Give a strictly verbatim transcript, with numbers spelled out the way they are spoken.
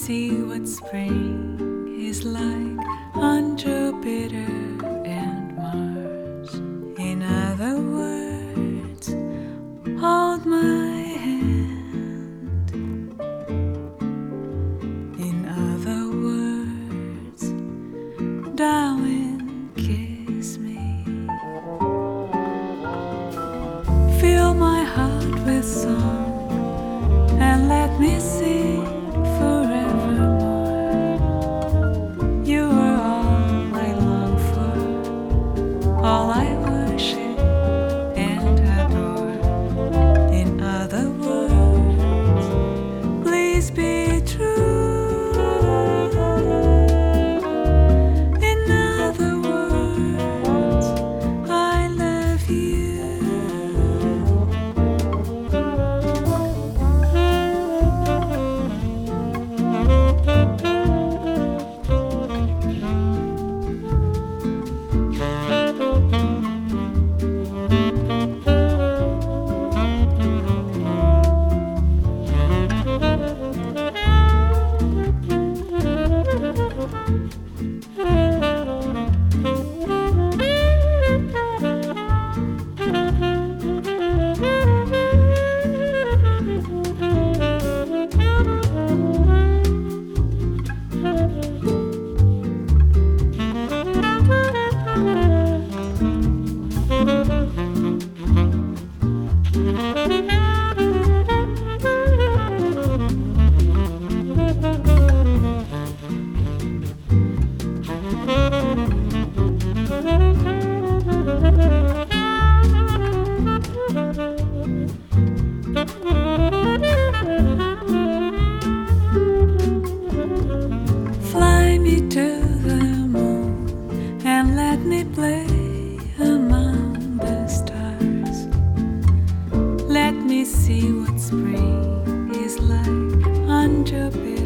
see what spring is like on Jupiter and Mars. In other words, hold my hand. In other words, darling, kiss me. Fill my heart with song and let me sing forevermore. You are all I long for, all I worship and adore. In other words, please be true. In other words, I love you. Fly me to the moon and let me play among the stars. Let me see what spring is like on Jupiter